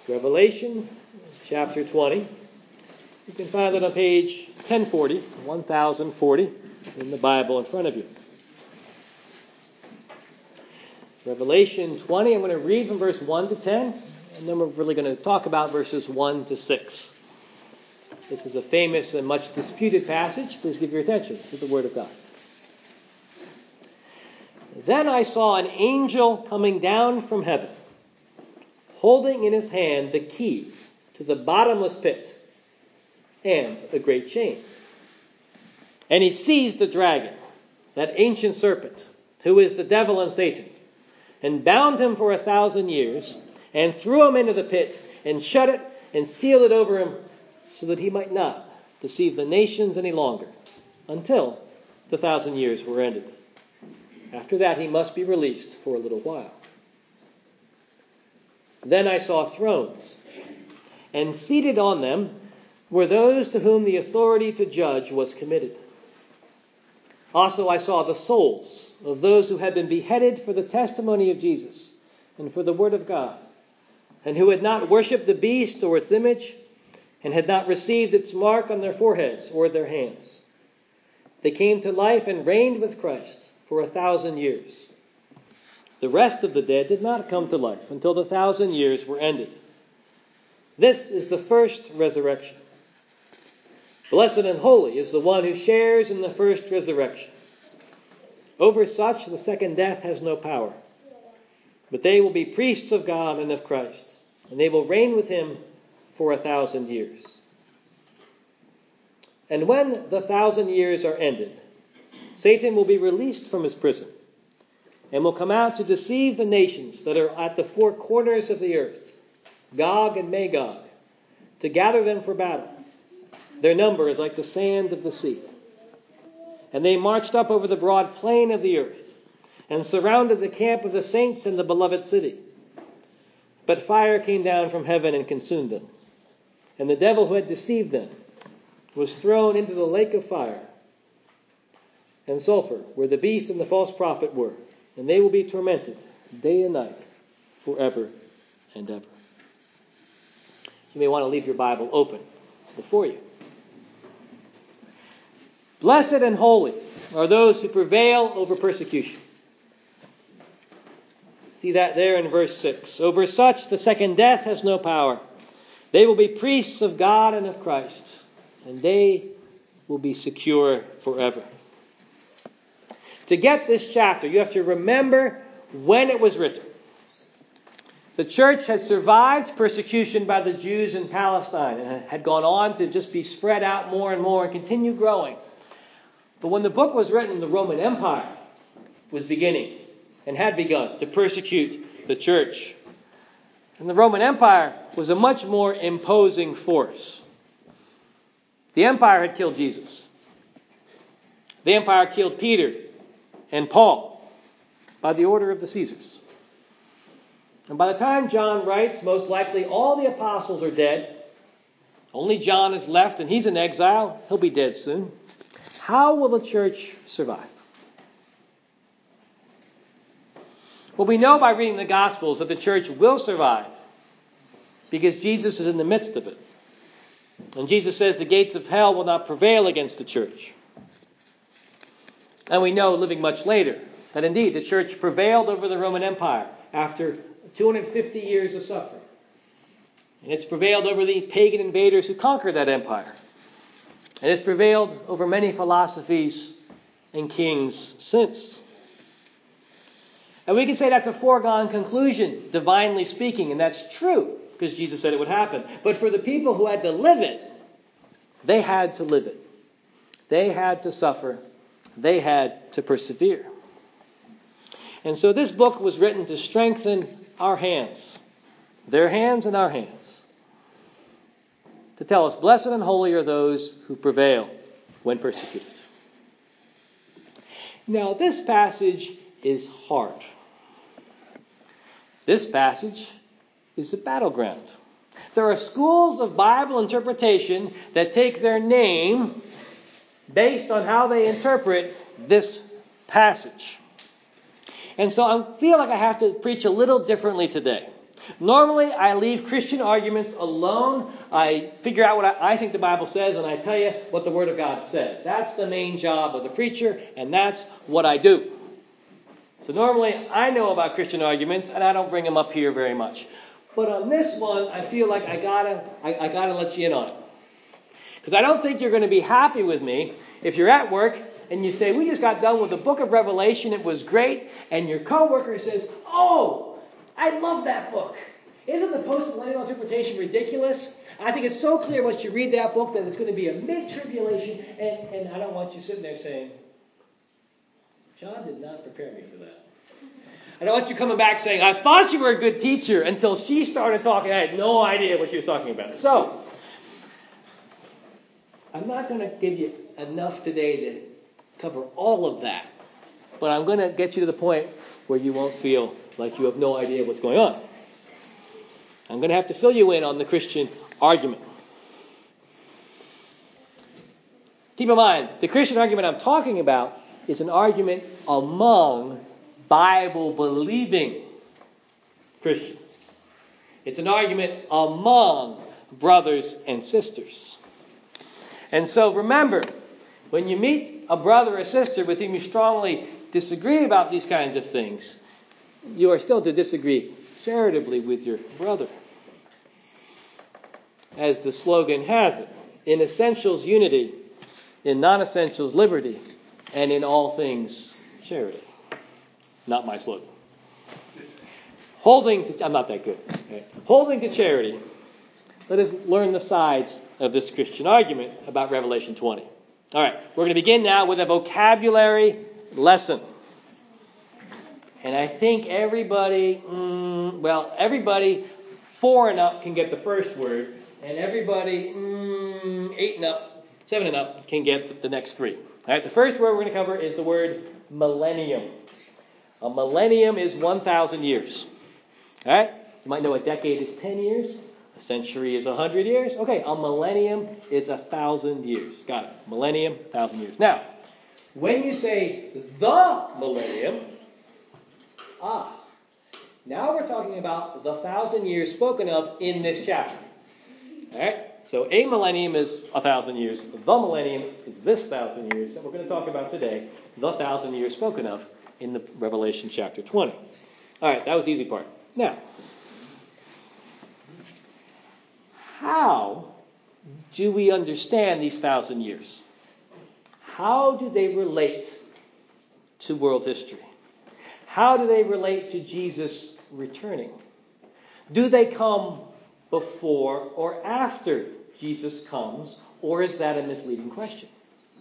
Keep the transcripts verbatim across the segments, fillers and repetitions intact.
Revelation chapter twenty. You can find it on page ten forty, ten forty in the Bible in front of you. Revelation twenty, I'm going to read from verse one to ten, and then we're really going to talk about verses one to six. This is a famous and much disputed passage. Please give your attention to the Word of God. Then I saw an angel coming down from heaven, holding in his hand the key to the bottomless pit and a great chain. And he seized the dragon, that ancient serpent, who is the devil and Satan, and bound him for a thousand years, and threw him into the pit, and shut it, and sealed it over him, so that he might not deceive the nations any longer, until the thousand years were ended. After that he must be released for a little while. Then I saw thrones, and seated on them were those to whom the authority to judge was committed. Also I saw the souls of those who had been beheaded for the testimony of Jesus and for the word of God, and who had not worshipped the beast or its image, and had not received its mark on their foreheads or their hands. They came to life and reigned with Christ for a thousand years. The rest of the dead did not come to life until the thousand years were ended. This is the first resurrection. Blessed and holy is the one who shares in the first resurrection. Over such the second death has no power. But they will be priests of God and of Christ, and they will reign with him for a thousand years. And when the thousand years are ended, Satan will be released from his prison, and will come out to deceive the nations that are at the four corners of the earth, Gog and Magog, to gather them for battle. Their number is like the sand of the sea. And they marched up over the broad plain of the earth, and surrounded the camp of the saints in the beloved city. But fire came down from heaven and consumed them. And the devil who had deceived them was thrown into the lake of fire and sulfur, where the beast and the false prophet were. And they will be tormented day and night forever and ever. You may want to leave your Bible open before you. Blessed and holy are those who prevail over persecution. See that there in verse six. Over such the second death has no power. They will be priests of God and of Christ, and they will be secure forever. To get this chapter, you have to remember when it was written. The church had survived persecution by the Jews in Palestine and had gone on to just be spread out more and more and continue growing. But when the book was written, the Roman Empire was beginning and had begun to persecute the church. And the Roman Empire was a much more imposing force. The empire had killed Jesus. The empire killed Peter and Paul by the order of the Caesars. And by the time John writes, most likely all the apostles are dead. Only John is left, and he's in exile. He'll be dead soon. How will the church survive? Well, we know by reading the Gospels that the church will survive because Jesus is in the midst of it. And Jesus says the gates of hell will not prevail against the church. And we know, living much later, that indeed the church prevailed over the Roman Empire after two hundred fifty years of suffering. And it's prevailed over the pagan invaders who conquered that empire. And it's prevailed over many philosophies and kings since. And we can say that's a foregone conclusion, divinely speaking, and that's true, because Jesus said it would happen. But for the people who had to live it, they had to live it. They had to suffer. They had to persevere. And so this book was written to strengthen our hands, their hands and our hands, to tell us, blessed and holy are those who prevail when persecuted. Now, this passage is hard. This passage is a battleground. There are schools of Bible interpretation that take their name based on how they interpret this passage. And so I feel like I have to preach a little differently today. Normally, I leave Christian arguments alone. I figure out what I, I think the Bible says, and I tell you what the Word of God says. That's the main job of the preacher, and that's what I do. So normally, I know about Christian arguments, and I don't bring them up here very much. But on this one, I feel like I gotta, I, I gotta let you in on it. Because I don't think you're going to be happy with me if you're at work and you say, we just got done with the book of Revelation, it was great, and your coworker says, oh, I love that book. Isn't the post-millennial interpretation ridiculous? I think it's so clear once you read that book that it's going to be a mid-tribulation, and, and I don't want you sitting there saying, John did not prepare me for that. I don't want you coming back saying, I thought you were a good teacher until she started talking. I had no idea what she was talking about. So, I'm not going to give you enough today to cover all of that. But I'm going to get you to the point where you won't feel like you have no idea what's going on. I'm going to have to fill you in on the Christian argument. Keep in mind, the Christian argument I'm talking about is an argument among Bible-believing Christians. It's an argument among brothers and sisters. And so remember, when you meet a brother or sister with whom you strongly disagree about these kinds of things, you are still to disagree charitably with your brother. As the slogan has it, in essentials unity, in non-essentials liberty, and in all things charity. Not my slogan. Holding to, I'm not that good. Okay. Holding to charity, let us learn the sides of this Christian argument about Revelation twenty. All right, we're going to begin now with a vocabulary lesson. And I think everybody, mm, well, everybody four and up can get the first word, and everybody mm, eight and up, seven and up can get the next three. All right, the first word we're going to cover is the word millennium. A millennium is one thousand years. All right, you might know a decade is ten years. A century is one hundred years. Okay, a millennium is one thousand years. Got it. Millennium, one thousand years. Now, when you say the millennium, ah, now we're talking about the thousand years spoken of in this chapter. All right? So a millennium is a thousand years. The millennium is this thousand years that we're going to talk about today. The thousand years spoken of in the Revelation chapter twenty. All right, that was the easy part. Now, how do we understand these thousand years? How do they relate to world history? How do they relate to Jesus returning? Do they come before or after Jesus comes, or is that a misleading question?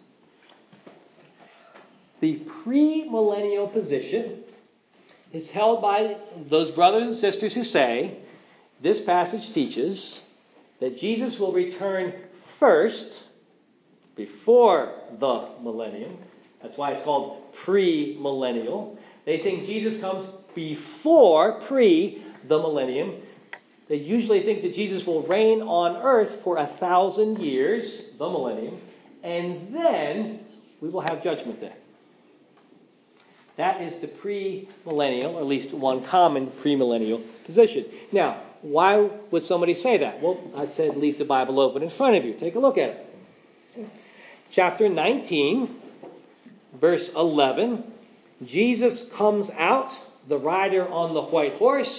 The premillennial position is held by those brothers and sisters who say this passage teaches that Jesus will return first before the millennium. That's why it's called premillennial. They think Jesus comes before, pre, the millennium. They usually think that Jesus will reign on earth for a thousand years, the millennium, and then we will have Judgment Day. That is the premillennial, or at least one common premillennial position. Now, why would somebody say that? Well, I said leave the Bible open in front of you. Take a look at it. Chapter nineteen, verse eleven. Jesus comes out, the rider on the white horse.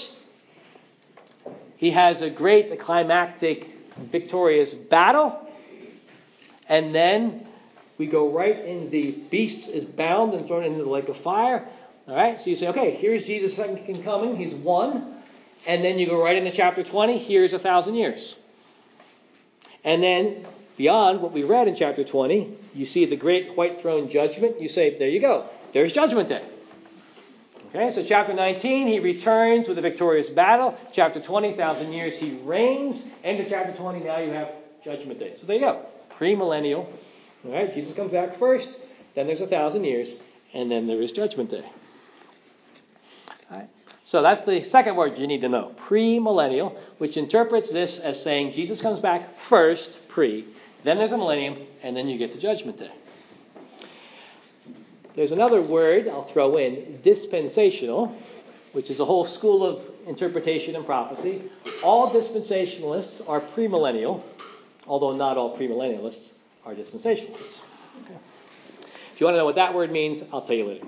He has a great, a climactic, victorious battle. And then we go right in the beast is bound and thrown into the lake of fire. All right, so you say, okay, here's Jesus' second coming. He's won. And then you go right into chapter twenty. Here's a thousand years. And then beyond what we read in chapter twenty, you see the great white throne judgment. You say, there you go. There's Judgment Day. Okay, so chapter nineteen, he returns with a victorious battle. Chapter twenty, thousand years, he reigns. End of chapter twenty, now you have Judgment Day. So there you go. Premillennial. All right, Jesus comes back first. Then there's a thousand years. And then there is Judgment Day. All right. So that's the second word you need to know. Premillennial, which interprets this as saying Jesus comes back first, pre. Then there's a millennium. And then you get to Judgment Day. There's another word I'll throw in, dispensational. which is a whole school of interpretation and prophecy. All dispensationalists are premillennial, although not all premillennialists are dispensationalists. Okay. If you want to know what that word means, I'll tell you later.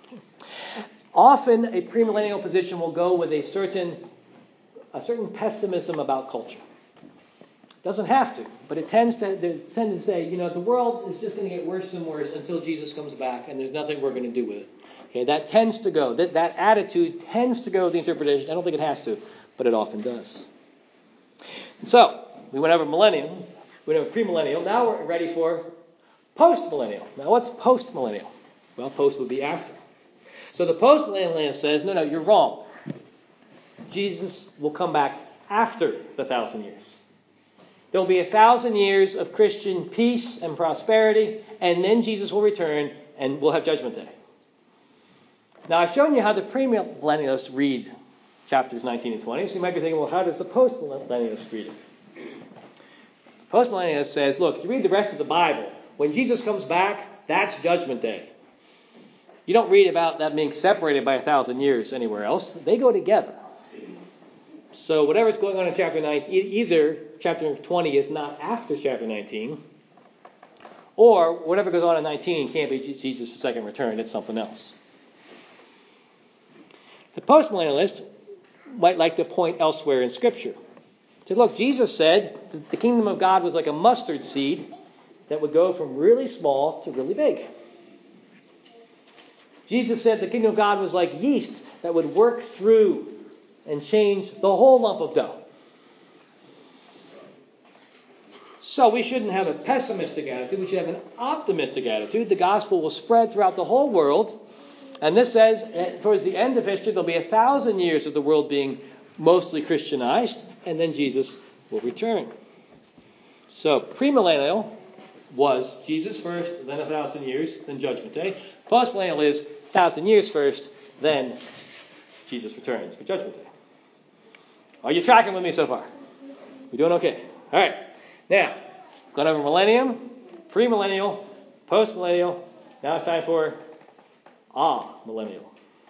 Often a premillennial position will go with a certain a certain pessimism about culture. It doesn't have to, but it tends to they tend to say, you know, the world is just going to get worse and worse until Jesus comes back, and there's nothing we're going to do with it. Okay, that tends to go. That that attitude tends to go with the interpretation. I don't think it has to, but it often does. So we went over millennium, we went over premillennial. Now we're ready for postmillennial. Now what's postmillennial? Well, post would be after. So the postmillennialist says, no, no, you're wrong. Jesus will come back after the thousand years. There will be a thousand years of Christian peace and prosperity, and then Jesus will return, and we'll have Judgment Day. Now, I've shown you how the premillennialists read chapters nineteen and twenty, so you might be thinking, well, how does the postmillennialist read it? The postmillennialist says, look, you read the rest of the Bible. When Jesus comes back, that's Judgment Day. You don't read about that being separated by a thousand years anywhere else. They go together. So whatever's going on in chapter nineteen, either chapter twenty is not after chapter nineteen, or whatever goes on in nineteen can't be Jesus' second return. It's something else. The postmillennialist might like to point elsewhere in Scripture. Say, look, Jesus said that the kingdom of God was like a mustard seed that would go from really small to really big. Jesus said the kingdom of God was like yeast that would work through and change the whole lump of dough. So we shouldn't have a pessimistic attitude. We should have an optimistic attitude. The gospel will spread throughout the whole world. And this says, towards the end of history, there'll be a thousand years of the world being mostly Christianized, and then Jesus will return. So, premillennial was Jesus first, then a thousand years, then Judgment Day. Postmillennial is a thousand years first, then Jesus returns for Judgment Day. Are you tracking with me so far? We doing okay? All right. Now, gone over millennium, premillennial, postmillennial. Now it's time for ah millennial.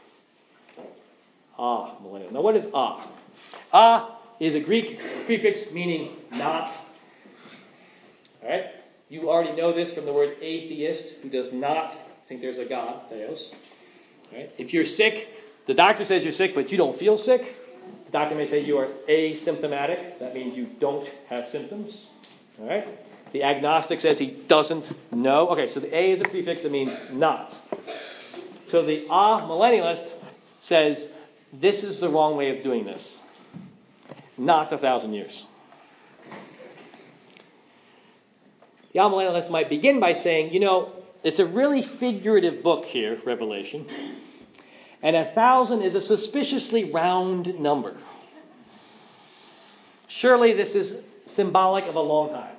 Ah millennial. Now, what is ah? Ah is a Greek prefix meaning not. All right. You already know this from the word atheist, who does not think there's a God, theos. All right. If you're sick, the doctor says you're sick, but you don't feel sick. The doctor may say you are asymptomatic. That means you don't have symptoms. All right. The agnostic says he doesn't know. Okay, so the A is a prefix that means not. So the ah millennialist says this is the wrong way of doing this. Not a thousand years. The ah millennialist might begin by saying, you know, it's a really figurative book here, Revelation. And a thousand is a suspiciously round number. Surely this is symbolic of a long time.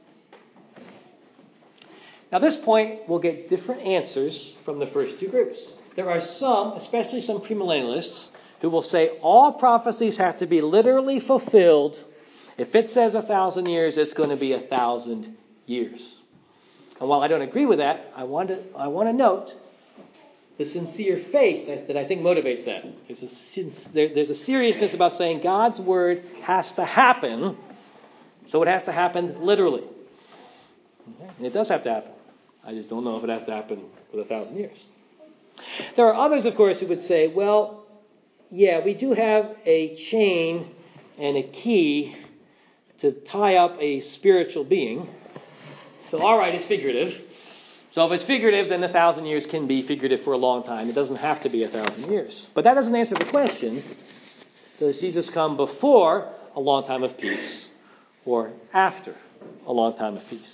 Now, this point, we'll get different answers from the first two groups. There are some, especially some premillennialists, who will say all prophecies have to be literally fulfilled. If it says a thousand years, it's going to be a thousand years. And while I don't agree with that, I want to, I want to note the sincere faith that, that I think motivates that. There's a, there, there's a seriousness about saying God's word has to happen, so it has to happen literally. Okay? And it does have to happen. I just don't know if it has to happen with a thousand years. There are others, of course, who would say, well, yeah, we do have a chain and a key to tie up a spiritual being. So, all right, it's figurative. So if it's figurative, then a thousand years can be figurative for a long time. It doesn't have to be a thousand years. But that doesn't answer the question, does Jesus come before a long time of peace or after a long time of peace?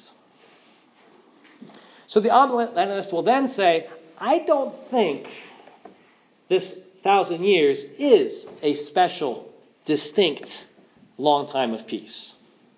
So the amillennialist will then say, I don't think this thousand years is a special, distinct, long time of peace.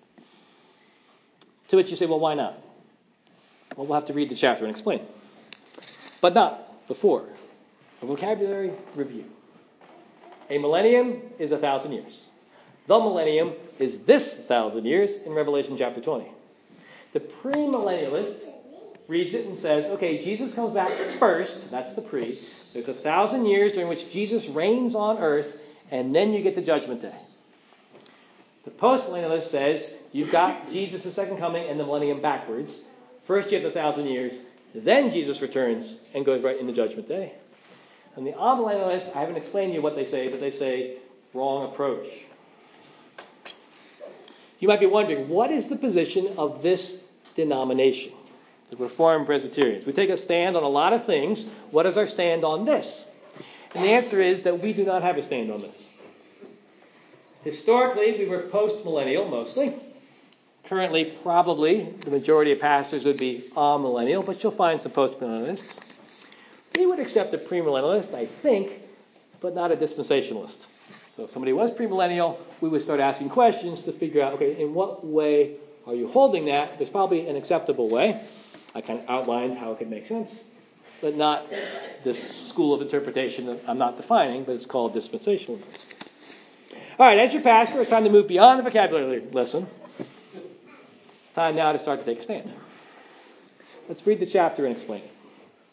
To which you say, well, why not? Well, we'll have to read the chapter and explain. But not before. A vocabulary review. A millennium is a thousand years. The millennium is this thousand years in Revelation chapter twenty. The premillennialist reads it and says, okay, Jesus comes back first. That's the pre. There's a thousand years during which Jesus reigns on earth, and then you get the judgment day. The postmillennialist says you've got Jesus' second coming and the millennium backwards. First you have the thousand years, then Jesus returns and goes right into judgment day. And the amillennialist, I haven't explained to you what they say, but they say wrong approach. You might be wondering, what is the position of this denomination, the Reformed Presbyterians? We take a stand on a lot of things. What is our stand on this? And the answer is that we do not have a stand on this. Historically, we were post-millennial mostly. Currently, probably, the majority of pastors would be amillennial, but you'll find some post-millennialists. We would accept a premillennialist, I think, but not a dispensationalist. So if somebody was premillennial, we would start asking questions to figure out, okay, in what way are you holding that? There's probably an acceptable way. I kind of outlined how it could make sense, but not this school of interpretation that I'm not defining, but it's called dispensationalism. All right, as your pastor, it's time to move beyond the vocabulary lesson. It's time now to start to take a stand. Let's read the chapter and explain it.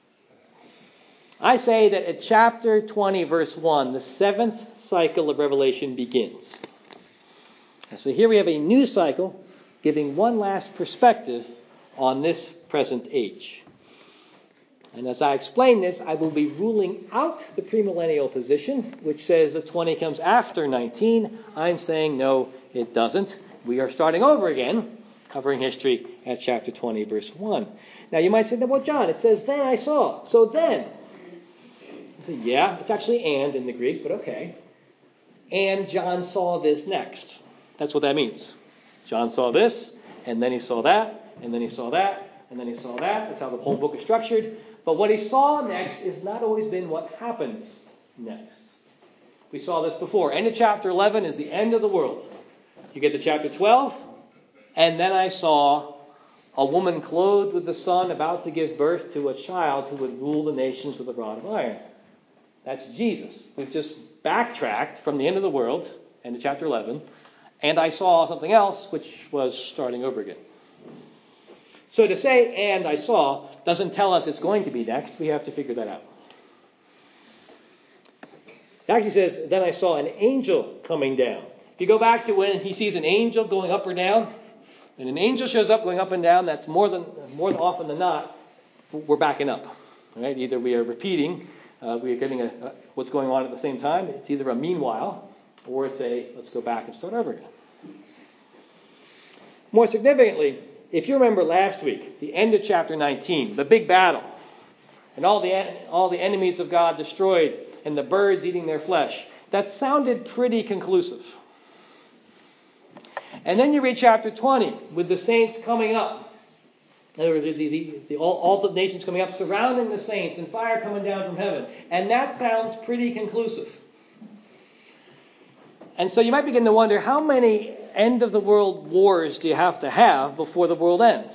I say that at chapter twenty, verse one, the seventh cycle of Revelation begins. And so here we have a new cycle giving one last perspective on this present age. And as I explain this, I will be ruling out the premillennial position, which says that twenty comes after nineteen. I'm saying, no, it doesn't. We are starting over again, covering history at chapter twenty, verse one. Now, you might say, well, John, it says, then I saw. So then. I say, yeah, it's actually and in the Greek, but okay. And John saw this next. That's what that means. John saw this, and then he saw that, and then he saw that, and then he saw that. That's how the whole book is structured. But what he saw next has not always been what happens next. We saw this before. End of chapter eleven is the end of the world. You get to chapter twelve, and then I saw a woman clothed with the sun about to give birth to a child who would rule the nations with a rod of iron. That's Jesus. We've just backtracked from the end of the world, end of chapter eleven, and I saw something else, which was starting over again. So to say, and I saw, doesn't tell us it's going to be next. We have to figure that out. It actually says, then I saw an angel coming down. If you go back to when he sees an angel going up or down, and an angel shows up going up and down, that's more than more often than not, we're backing up. Right? Either we are repeating, uh, we are getting a, a, what's going on at the same time. It's either a meanwhile, or it's a let's go back and start over again. More significantly, if you remember last week, the end of chapter nineteen, the big battle, and all the all the enemies of God destroyed, and the birds eating their flesh, that sounded pretty conclusive. And then you read chapter twenty with the saints coming up. In other words, the, the, the, all, all the nations coming up, surrounding the saints, and fire coming down from heaven. And that sounds pretty conclusive. And so you might begin to wonder, how many end-of-the-world wars do you have to have before the world ends?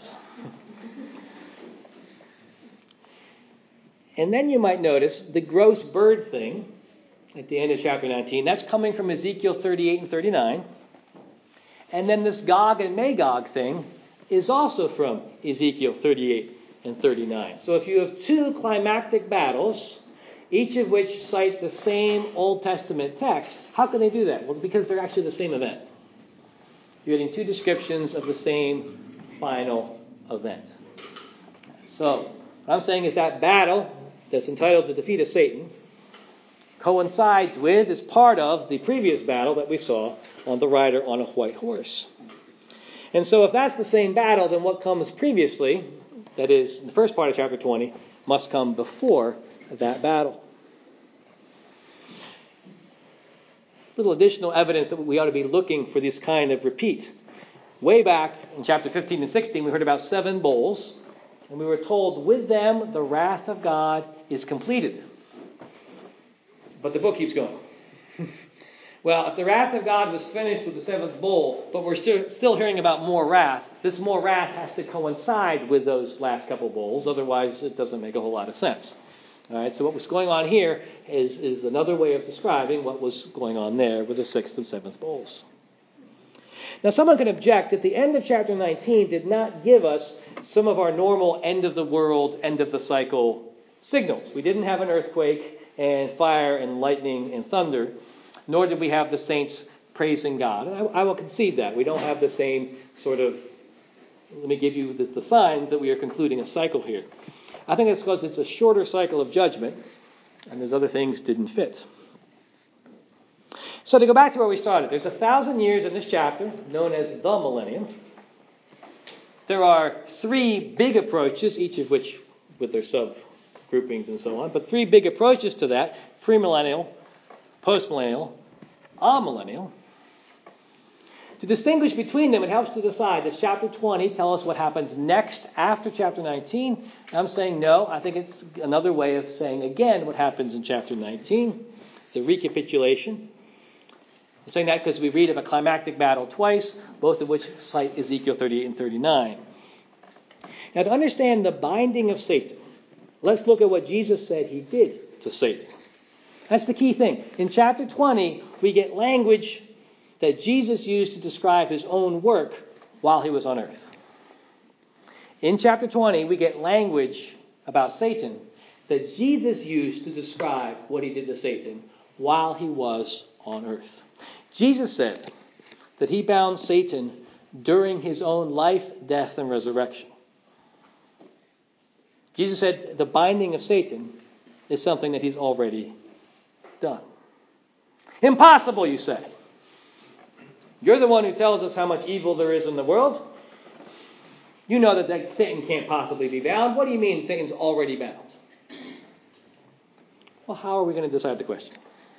And then you might notice the gross bird thing at the end of chapter nineteen. That's coming from Ezekiel thirty-eight and thirty-nine. And then this Gog and Magog thing is also from Ezekiel thirty-eight and thirty-nine. So if you have two climactic battles, each of which cite the same Old Testament text, how can they do that? Well, because they're actually the same event. You're getting two descriptions of the same final event. So what I'm saying is that battle that's entitled The Defeat of Satan coincides with, is part of the previous battle that we saw on the rider on a white horse. And so if that's the same battle, then what comes previously, that is, in the first part of chapter twenty, must come before that battle. Little additional evidence that we ought to be looking for this kind of repeat. Way back in chapter fifteen and sixteen, we heard about seven bowls, and we were told with them the wrath of God is completed. But the book keeps going. Well, if the wrath of God was finished with the seventh bowl, but we're still, still hearing about more wrath, this more wrath has to coincide with those last couple bowls. Otherwise, it doesn't make a whole lot of sense. All right, so what was going on here is, is another way of describing what was going on there with the sixth and seventh bowls. Now, someone can object that the end of chapter nineteen did not give us some of our normal end of the world, end of the cycle signals. We didn't have an earthquake and fire and lightning and thunder, nor did we have the saints praising God. And I, I will concede that. We don't have the same sort of, let me give you the, the signs that we are concluding a cycle here. I think it's because it's a shorter cycle of judgment, and those other things didn't fit. So to go back to where we started, there's a thousand years in this chapter, known as the millennium. There are three big approaches, each of which with their subgroupings and so on, but three big approaches to that: premillennial, postmillennial, amillennial. To distinguish between them, it helps to decide, does chapter twenty tell us what happens next after chapter nineteen? I'm saying no. I think it's another way of saying again what happens in chapter nineteen. It's a recapitulation. I'm saying that because we read of a climactic battle twice, both of which cite Ezekiel thirty-eight and thirty-nine. Now, to understand the binding of Satan, let's look at what Jesus said he did to Satan. That's the key thing. In chapter twenty, we get language that Jesus used to describe his own work while he was on earth. In chapter twenty, we get language about Satan that Jesus used to describe what he did to Satan while he was on earth. Jesus said that he bound Satan during his own life, death, and resurrection. Jesus said the binding of Satan is something that he's already done. Impossible, you say. You're the one who tells us how much evil there is in the world. You know that, that Satan can't possibly be bound. What do you mean Satan's already bound? Well, how are we going to decide the question?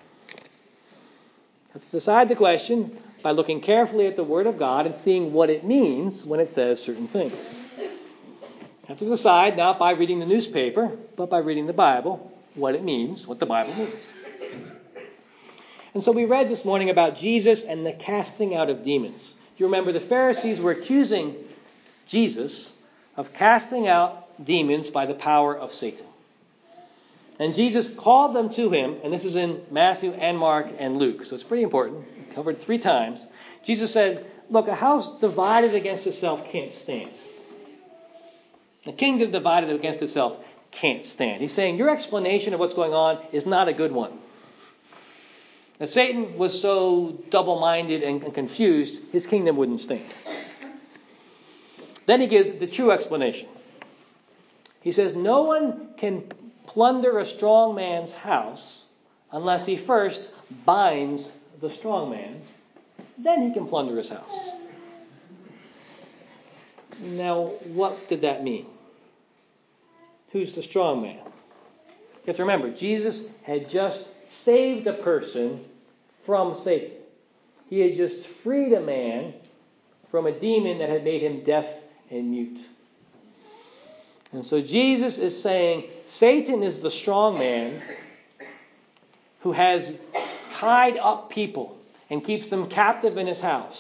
Let's decide the question by looking carefully at the Word of God and seeing what it means when it says certain things. You have to decide not by reading the newspaper, but by reading the Bible, what it means, what the Bible means. And so we read this morning about Jesus and the casting out of demons. You remember the Pharisees were accusing Jesus of casting out demons by the power of Satan. And Jesus called them to him, and this is in Matthew and Mark and Luke, so it's pretty important. Covered three times. Jesus said, look, a house divided against itself can't stand. A kingdom divided against itself can't stand. He's saying your explanation of what's going on is not a good one. If Satan was so double-minded and confused, his kingdom wouldn't stand. Then he gives the true explanation. He says, no one can plunder a strong man's house unless he first binds the strong man. Then he can plunder his house. Now, what did that mean? Who's the strong man? You have to remember, Jesus had just saved a person from Satan. He had just freed a man from a demon that had made him deaf and mute. And so Jesus is saying, Satan is the strong man who has tied up people and keeps them captive in his house.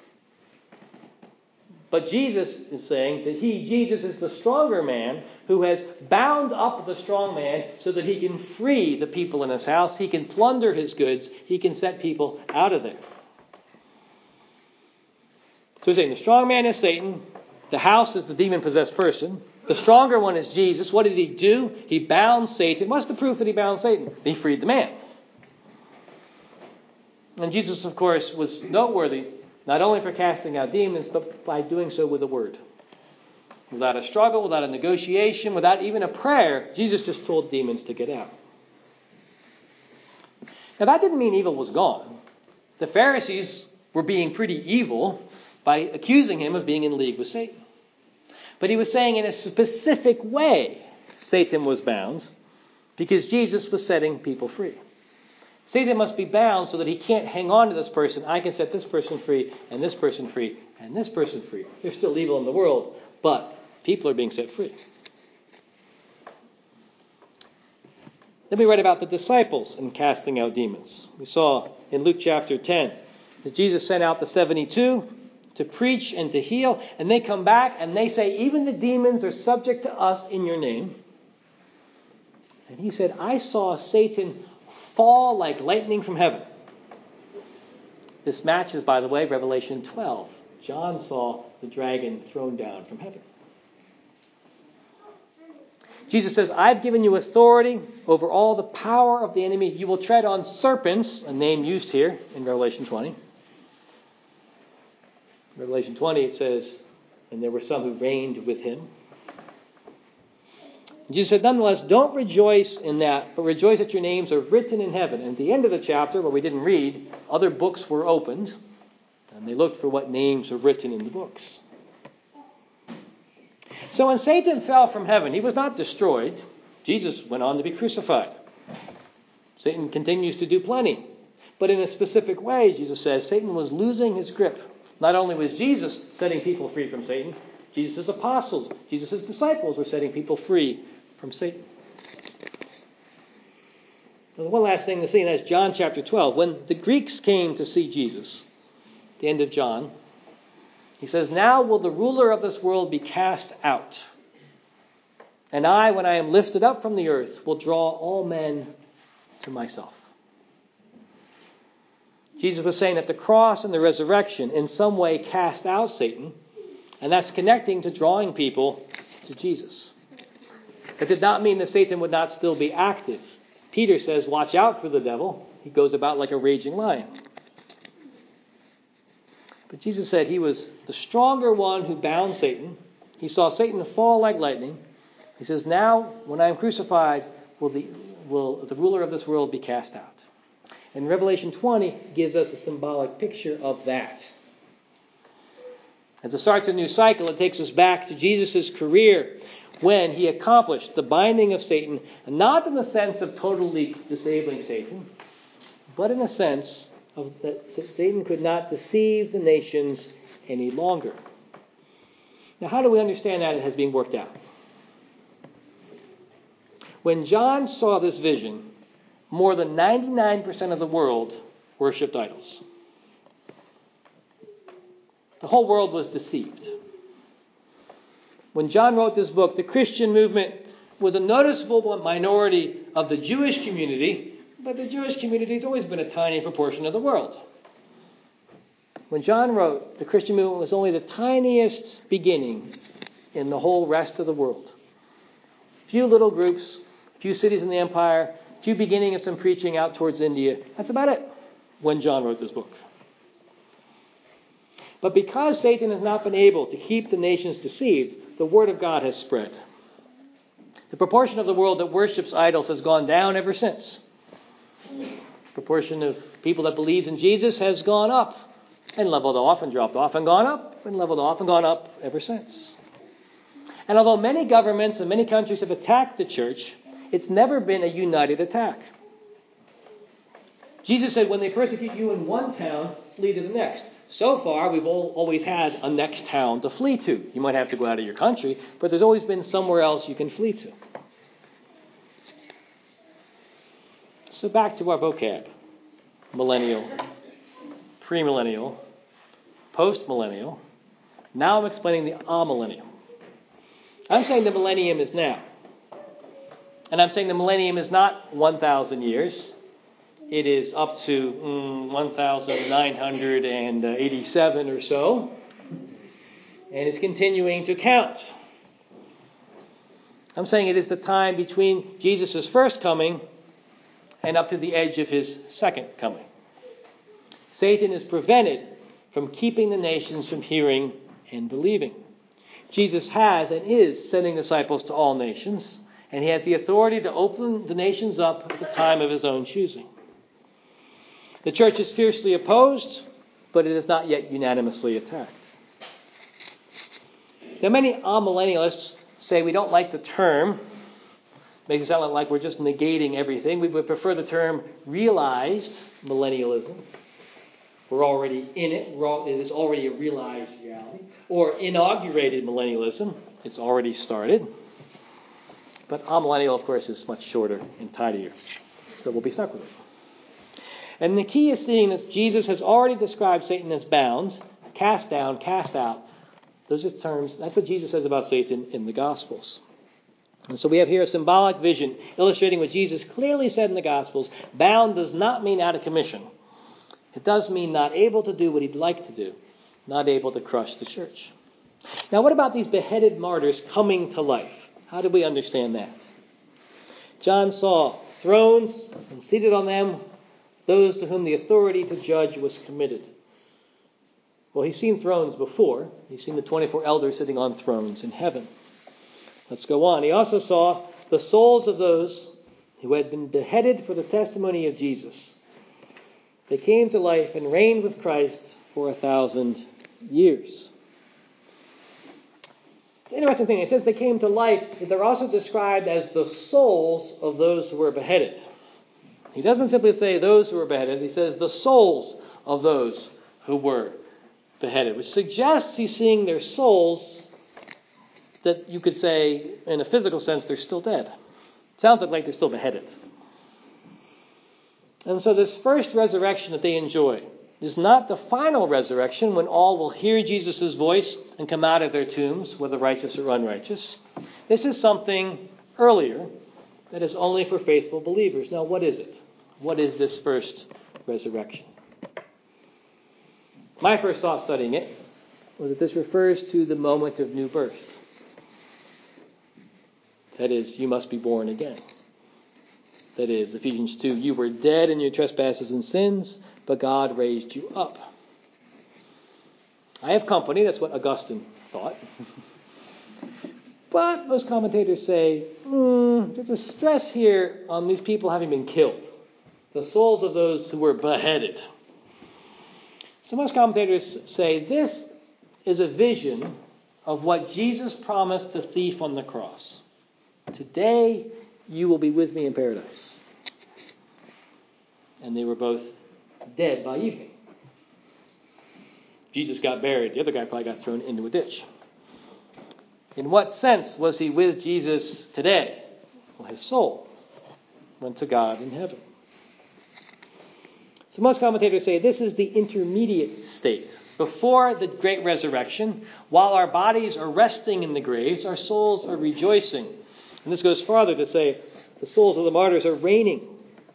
But Jesus is saying that he, Jesus, is the stronger man who has bound up the strong man so that he can free the people in his house. He can plunder his goods. He can set people out of there. So he's saying the strong man is Satan. The house is the demon-possessed person. The stronger one is Jesus. What did he do? He bound Satan. What's the proof that he bound Satan? He freed the man. And Jesus, of course, was noteworthy not only for casting out demons, but by doing so with a word. Without a struggle, without a negotiation, without even a prayer, Jesus just told demons to get out. Now, that didn't mean evil was gone. The Pharisees were being pretty evil by accusing him of being in league with Satan. But he was saying in a specific way Satan was bound because Jesus was setting people free. Satan must be bound so that he can't hang on to this person. I can set this person free, and this person free, and this person free. There's still evil in the world, but people are being set free. Then we read about the disciples in casting out demons. We saw in Luke chapter ten that Jesus sent out the seventy-two to preach and to heal, and they come back and they say, even the demons are subject to us in your name. And he said, I saw Satan fall like lightning from heaven. This matches, by the way, Revelation twelve. John saw the dragon thrown down from heaven. Jesus says, I've given you authority over all the power of the enemy. You will tread on serpents, a name used here in Revelation twenty. Revelation twenty, it says, and there were some who reigned with him. Jesus said, nonetheless, don't rejoice in that, but rejoice that your names are written in heaven. And at the end of the chapter, where we didn't read, other books were opened, and they looked for what names were written in the books. So when Satan fell from heaven, he was not destroyed. Jesus went on to be crucified. Satan continues to do plenty. But in a specific way, Jesus says, Satan was losing his grip. Not only was Jesus setting people free from Satan, Jesus' apostles, Jesus' disciples were setting people free from Satan. So one last thing to see, and that's John chapter twelve. When the Greeks came to see Jesus, at the end of John, he says, now will the ruler of this world be cast out. And I, when I am lifted up from the earth, will draw all men to myself. Jesus was saying that the cross and the resurrection in some way cast out Satan, and that's connecting to drawing people to Jesus. It did not mean that Satan would not still be active. Peter says, watch out for the devil. He goes about like a raging lion. But Jesus said he was the stronger one who bound Satan. He saw Satan fall like lightning. He says, now, when I am crucified, will the, will the ruler of this world be cast out. And Revelation twenty gives us a symbolic picture of that. As it starts a new cycle, it takes us back to Jesus' career when he accomplished the binding of Satan, not in the sense of totally disabling Satan, but in the sense of that Satan could not deceive the nations any longer. Now, how do we understand that it has been worked out? When John saw this vision, more than ninety-nine percent of the world worshipped idols. The whole world was deceived. When John wrote this book, the Christian movement was a noticeable minority of the Jewish community, but the Jewish community has always been a tiny proportion of the world. When John wrote, the Christian movement was only the tiniest beginning in the whole rest of the world. A few little groups, a few cities in the empire, a few beginning of some preaching out towards India. That's about it when John wrote this book. But because Satan has not been able to keep the nations deceived, the word of God has spread. The proportion of the world that worships idols has gone down ever since. The proportion of people that believes in Jesus has gone up and leveled off and dropped off and gone up and leveled off and gone up ever since. And although many governments and many countries have attacked the church, it's never been a united attack. Jesus said, when they persecute you in one town, flee to the next. So far, we've all, always had a next town to flee to. You might have to go out of your country, but there's always been somewhere else you can flee to. So back to our vocab. Millennial, premillennial, postmillennial. Now I'm explaining the amillennial. I'm saying the millennium is now. And I'm saying the millennium is not one thousand years. It is up to mm, one thousand nine hundred eighty-seven or so. And it's continuing to count. I'm saying it is the time between Jesus' first coming and up to the edge of his second coming. Satan is prevented from keeping the nations from hearing and believing. Jesus has and is sending disciples to all nations, and he has the authority to open the nations up at the time of his own choosing. The church is fiercely opposed, but it is not yet unanimously attacked. Now, many amillennialists say we don't like the term. Makes it sound like we're just negating everything. We would prefer the term realized millennialism. We're already in it. We're all, it is already a realized reality. Or inaugurated millennialism. It's already started. But amillennial, of course, is much shorter and tidier. So we'll be stuck with it. And the key is seeing that Jesus has already described Satan as bound, cast down, cast out. Those are terms. That's what Jesus says about Satan in the Gospels. And so we have here a symbolic vision illustrating what Jesus clearly said in the Gospels. Bound does not mean out of commission. It does mean not able to do what he'd like to do, not able to crush the church. Now, what about these beheaded martyrs coming to life? How do we understand that? John saw thrones, and seated on them those to whom the authority to judge was committed. Well, he's seen thrones before. He's seen the twenty-four elders sitting on thrones in heaven. Let's go on. He also saw the souls of those who had been beheaded for the testimony of Jesus. They came to life and reigned with Christ for a thousand years. The interesting thing, it says they came to life, but they're also described as the souls of those who were beheaded. He doesn't simply say those who were beheaded, he says the souls of those who were beheaded, which suggests he's seeing their souls that you could say, in a physical sense, they're still dead. Sounds like they're still beheaded. And so this first resurrection that they enjoy is not the final resurrection when all will hear Jesus' voice and come out of their tombs, whether righteous or unrighteous. This is something earlier that is only for faithful believers. Now, what is it? What is this first resurrection? My first thought studying it was that this refers to the moment of new birth. That is, you must be born again. That is, Ephesians two, you were dead in your trespasses and sins, but God raised you up. I have company, that's what Augustine thought. But most commentators say, mm, there's a stress here on these people having been killed. The souls of those who were beheaded. So most commentators say this is a vision of what Jesus promised the thief on the cross. Today you will be with me in paradise. And they were both dead by evening. Jesus got buried. The other guy probably got thrown into a ditch. In what sense was he with Jesus today? Well, his soul went to God in heaven. So most commentators say this is the intermediate state. Before the great resurrection, while our bodies are resting in the graves, our souls are rejoicing. And this goes farther to say the souls of the martyrs are reigning.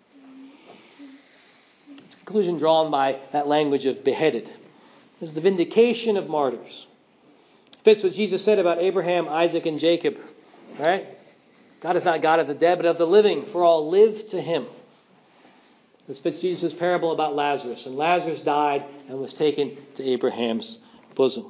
It's a conclusion drawn by that language of beheaded. This is the vindication of martyrs. It fits what Jesus said about Abraham, Isaac, and Jacob. Right? God is not God of the dead, but of the living, for all live to him. This fits Jesus' parable about Lazarus. And Lazarus died and was taken to Abraham's bosom.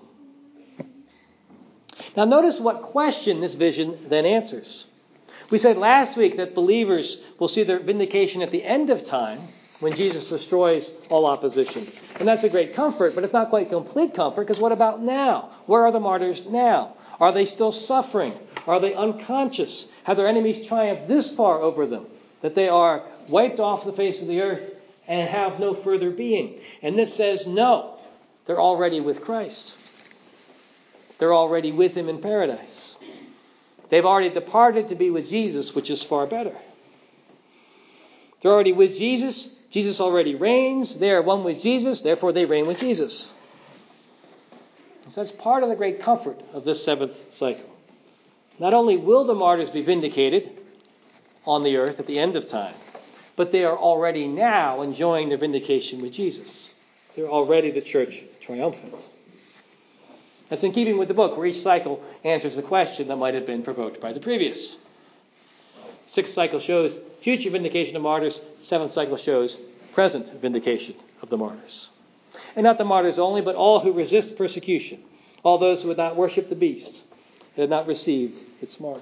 Now notice what question this vision then answers. We said last week that believers will see their vindication at the end of time when Jesus destroys all opposition. And that's a great comfort, but it's not quite complete comfort, because what about now? Where are the martyrs now? Are they still suffering? Are they unconscious? Have their enemies triumphed this far over them that they are wiped off the face of the earth and have no further being? And this says no. They're already with Christ. They're already with him in paradise. They've already departed to be with Jesus, which is far better. They're already with Jesus. Jesus already reigns. They are one with Jesus. Therefore, they reign with Jesus. So that's part of the great comfort of this seventh cycle. Not only will the martyrs be vindicated on the earth at the end of time, but they are already now enjoying their vindication with Jesus. They're already the church triumphant. That's in keeping with the book, where each cycle answers a question that might have been provoked by the previous. Sixth cycle shows future vindication of martyrs. Seventh cycle shows present vindication of the martyrs. And not the martyrs only, but all who resist persecution. All those who would not worship the beast, that had not received its mark.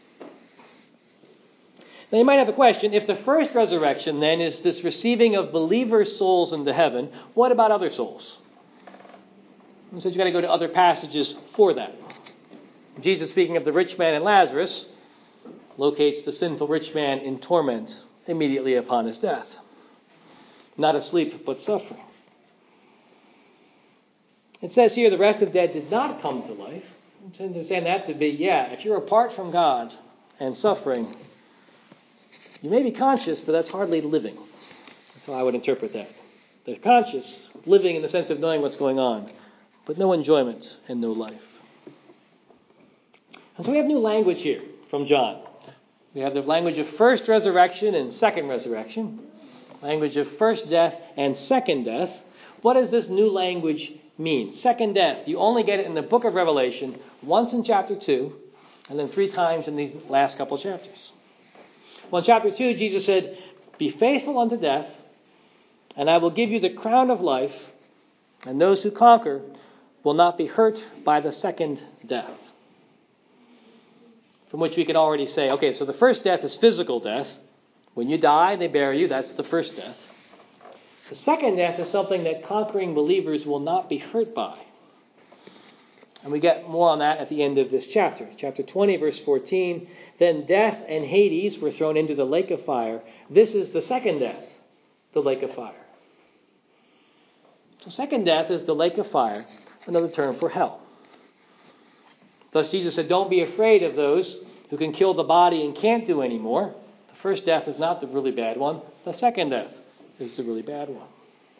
Now you might have a question. If the first resurrection then is this receiving of believers' souls into heaven, what about other souls? And so you've got to go to other passages for that. Jesus, speaking of the rich man and Lazarus, locates the sinful rich man in torment immediately upon his death. Not asleep, but suffering. It says here the rest of the dead did not come to life. To understand that to be, yeah, if you're apart from God and suffering, you may be conscious, but that's hardly living. That's how I would interpret that. They're conscious, living in the sense of knowing what's going on, but no enjoyment and no life. And so we have new language here from John. We have the language of first resurrection and second resurrection. language of first death and second death. What does this new language mean? Second death. You only get it in the book of Revelation, once in chapter two, and then three times in these last couple of chapters. Well, in chapter two, Jesus said, "Be faithful unto death, and I will give you the crown of life, and those who conquer will not be hurt by the second death." From which we can already say, okay, so the first death is physical death. When you die, they bury you. That's the first death. The second death is something that conquering believers will not be hurt by. And we get more on that at the end of this chapter. Chapter twenty, verse fourteen. "Then death and Hades were thrown into the lake of fire. This is the second death, the lake of fire." So second death is the lake of fire, another term for hell. Thus Jesus said, don't be afraid of those who can kill the body and can't do any more. The first death is not the really bad one. The second death is the really bad one.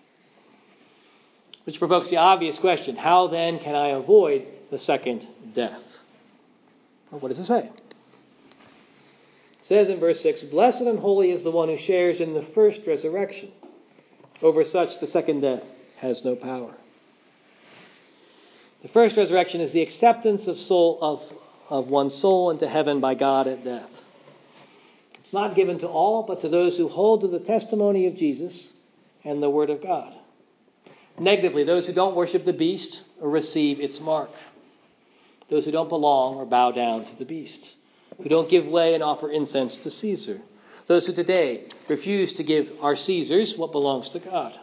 Which provokes the obvious question, how then can I avoid the second death? Well, what does it say? It says in verse six, "Blessed and holy is the one who shares in the first resurrection. Over such the second death has no power." The first resurrection is the acceptance of soul of, of one's soul into heaven by God at death. It's not given to all, but to those who hold to the testimony of Jesus and the Word of God. Negatively, those who don't worship the beast or receive its mark. Those who don't belong or bow down to the beast. Who don't give way and offer incense to Caesar. Those who today refuse to give our Caesars what belongs to God.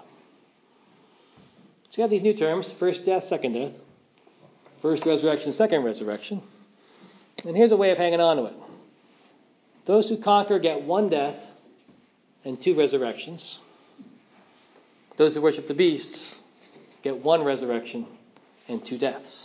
So you have these new terms, first death, second death. First resurrection, second resurrection. And here's a way of hanging on to it. Those who conquer get one death and two resurrections. Those who worship the beast get one resurrection and two deaths.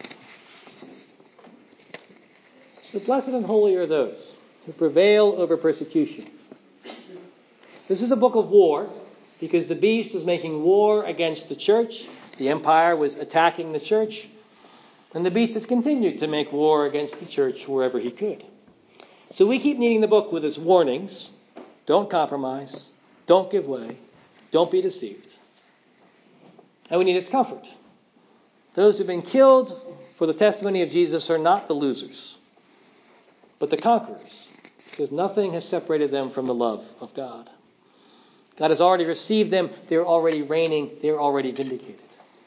So blessed and holy are those who prevail over persecution. This is a book of war because the beast was making war against the church. The empire was attacking the church. And the beast has continued to make war against the church wherever he could. So we keep needing the book with its warnings. Don't compromise. Don't give way. Don't be deceived. And we need its comfort. Those who've been killed for the testimony of Jesus are not the losers, but the conquerors, because nothing has separated them from the love of God. God has already received them. They're already reigning. They're already vindicated.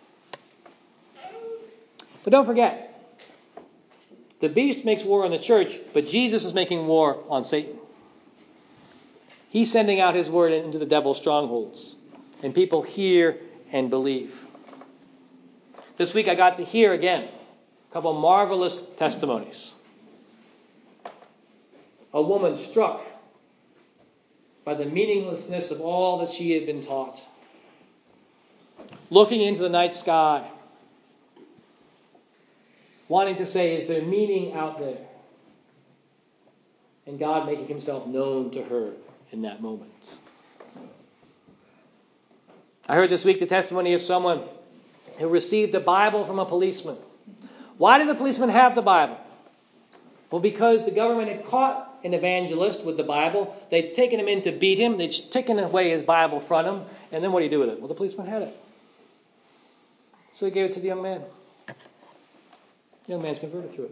But don't forget, the beast makes war on the church, but Jesus is making war on Satan. He's sending out his word into the devil's strongholds, and people hear and believe. This week I got to hear again a couple of marvelous testimonies. A woman struck by the meaninglessness of all that she had been taught. Looking into the night sky, wanting to say, is there meaning out there? And God making himself known to her in that moment. I heard this week the testimony of someone who received a Bible from a policeman. Why did the policeman have the Bible? Well, because the government had caught an evangelist with the Bible. They'd taken him in to beat him. They'd taken away his Bible from him. And then what do you do with it? Well, the policeman had it. So he gave it to the young man. The young man's converted to it.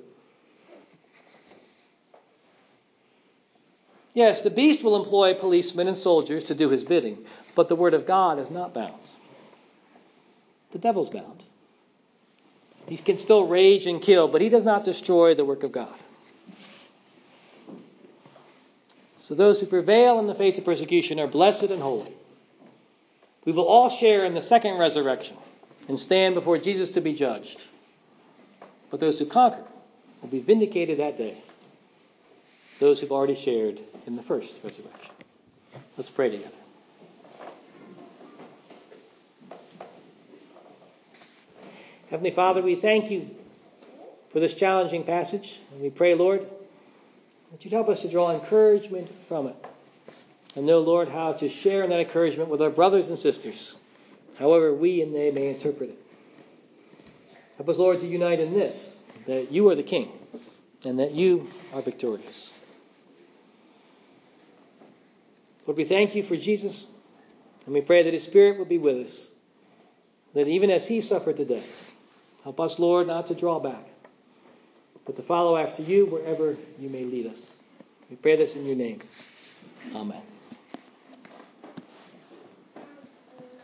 Yes, the beast will employ policemen and soldiers to do his bidding, but the word of God is not bound. The devil's bound. He can still rage and kill, but he does not destroy the work of God. So those who prevail in the face of persecution are blessed and holy. We will all share in the second resurrection and stand before Jesus to be judged. But those who conquer will be vindicated that day. Those who've already shared in the first resurrection. Let's pray together. Heavenly Father, we thank you for this challenging passage. And we pray, Lord, that you'd help us to draw encouragement from it. And know, Lord, how to share in that encouragement with our brothers and sisters, however we and they may interpret it. Help us, Lord, to unite in this, that you are the King and that you are victorious. Lord, we thank you for Jesus. And we pray that His Spirit will be with us. That even as He suffered today, help us, Lord, not to draw back, but to follow after You wherever You may lead us. We pray this in Your name. Amen.